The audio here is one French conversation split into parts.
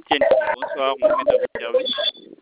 MTN, bonsoir, Mohamed à votre service.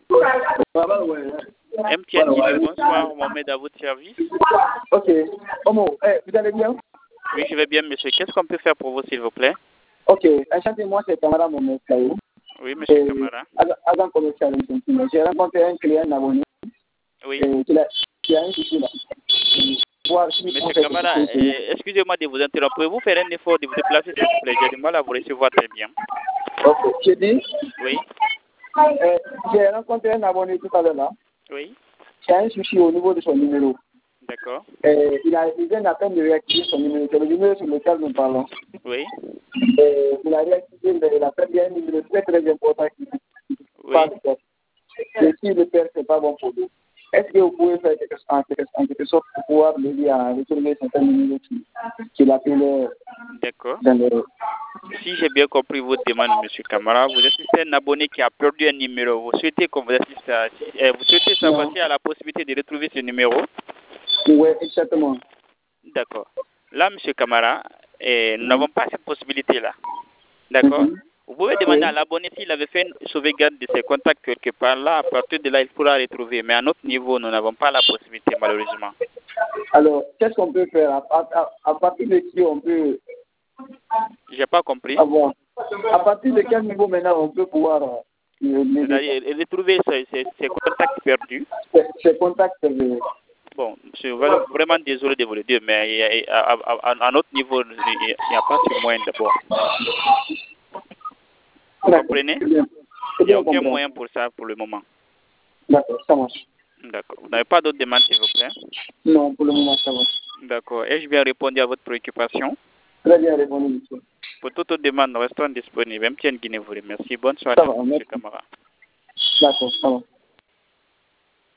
MTN, bonsoir, Mohamed à votre service. Ok. Omo, vous allez bien? Oui, je vais bien, monsieur. Qu'est-ce qu'on peut faire pour vous, s'il vous plaît? Ok. Enchantez-moi, c'est Camara Mohamed Kayo. Oui, monsieur Camara. Agent commercial. J'ai rencontré un client, un abonné. Oui. Qui a un souci là. Monsieur Camara, excusez-moi de vous interrompre. Pouvez-vous faire un effort de vous déplacer, s'il vous plaît? J'ai du mal à vous recevoir très bien. Ok. J'ai dit? Oui. J'ai rencontré un abonné tout à l'heure là. Oui. Qui a un souci au niveau de son numéro. D'accord. Il vient à peine de réactiver son numéro. C'est le numéro sur lequel nous parlons. Oui. Il a réactivé, il a fait bien un numéro très très important qui parle de ça. Et si le père, c'est pas bon pour lui. Est-ce que vous pouvez faire en quelque sorte pour pouvoir l'aider à retrouver certains numéros qu'il a fait D'accord. dans le... Si j'ai bien compris votre demande, monsieur Camara, vous êtes un abonné qui a perdu un numéro. Vous souhaitez qu'on vous assiste vous souhaitez savoir s'il y a la possibilité de retrouver ce numéro? Oui, exactement. D'accord. Là, monsieur Camara, nous n'avons pas cette possibilité-là. D'accord. Vous pouvez demander à l'abonné s'il avait fait une sauvegarde de ses contacts quelque part. Là, à partir de là, il pourra retrouver. Mais à notre niveau, nous n'avons pas la possibilité, malheureusement. Alors, qu'est-ce qu'on peut faire? À partir de qui on peut... J'ai pas compris. Bon. À partir de quel niveau maintenant on peut pouvoir... C'est-à-dire retrouver ses contacts perdus. Ses contacts perdus. Bon, je suis vraiment désolé de vous le dire, mais à notre niveau, il n'y a pas ce moyen d'abord. Vous comprenez? Il n'y a aucun moyen pour ça pour le moment. D'accord, ça marche. D'accord. Vous n'avez pas d'autres demandes, s'il vous plaît? Non, pour le moment, ça va. D'accord. Ai-je bien répondu à votre préoccupation? Très bien répondu, monsieur. Pour toute autre demande, restons disponibles. MTN Guinée vous remercie. Bonne soirée, M. Camara. D'accord, ça va.